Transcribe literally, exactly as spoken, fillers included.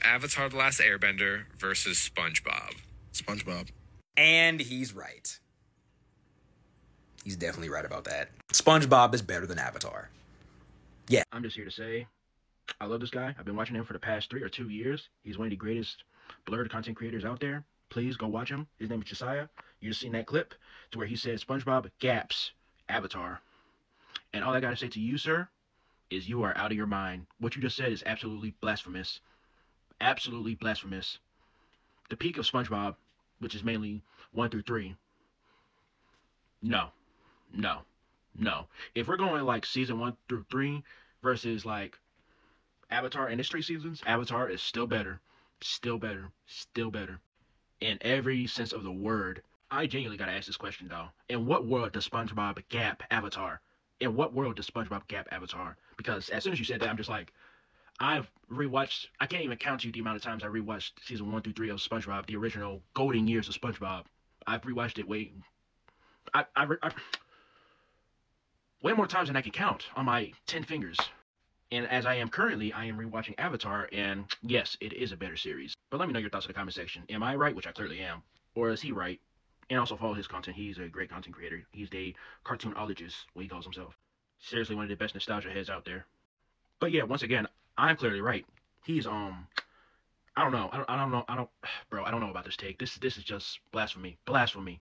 Avatar: The Last Airbender versus SpongeBob. SpongeBob. And he's right. He's definitely right about that. SpongeBob is better than Avatar. Yeah. I'm just here to say, I love this guy. I've been watching him for the past three or two years. He's one of the greatest blurred content creators out there. Please go watch him. His name is Josiah. You just seen that clip to where he said SpongeBob gaps Avatar. And all I gotta say to you, sir, is you are out of your mind. What you just said is absolutely blasphemous. Absolutely blasphemous. The peak of SpongeBob, which is mainly one through three. No. No. No. If we're going like season one through three versus like Avatar and its three seasons, Avatar is still better. Still better. Still better. In every sense of the word. I genuinely gotta ask this question though. In what world does SpongeBob gap Avatar? In what world does SpongeBob gap Avatar? Because as soon as you said that, I'm just like, I've rewatched, I can't even count to you the amount of times I rewatched season one through three of SpongeBob, the original golden years of SpongeBob. I've rewatched it way, I, I, I, way more times than I can count on my ten fingers. And as I am currently, I am rewatching Avatar, and yes, it is a better series. But let me know your thoughts in the comment section. Am I right? Which I clearly am. Or is he right? And also follow his content. He's a great content creator. He's a cartoonologist, what he calls himself. Seriously, one of the best nostalgia heads out there. But yeah, once again, I'm clearly right. He's, um, I don't know. I don't, I don't know. I don't, bro, I don't know about this take. This, this is just blasphemy. Blasphemy.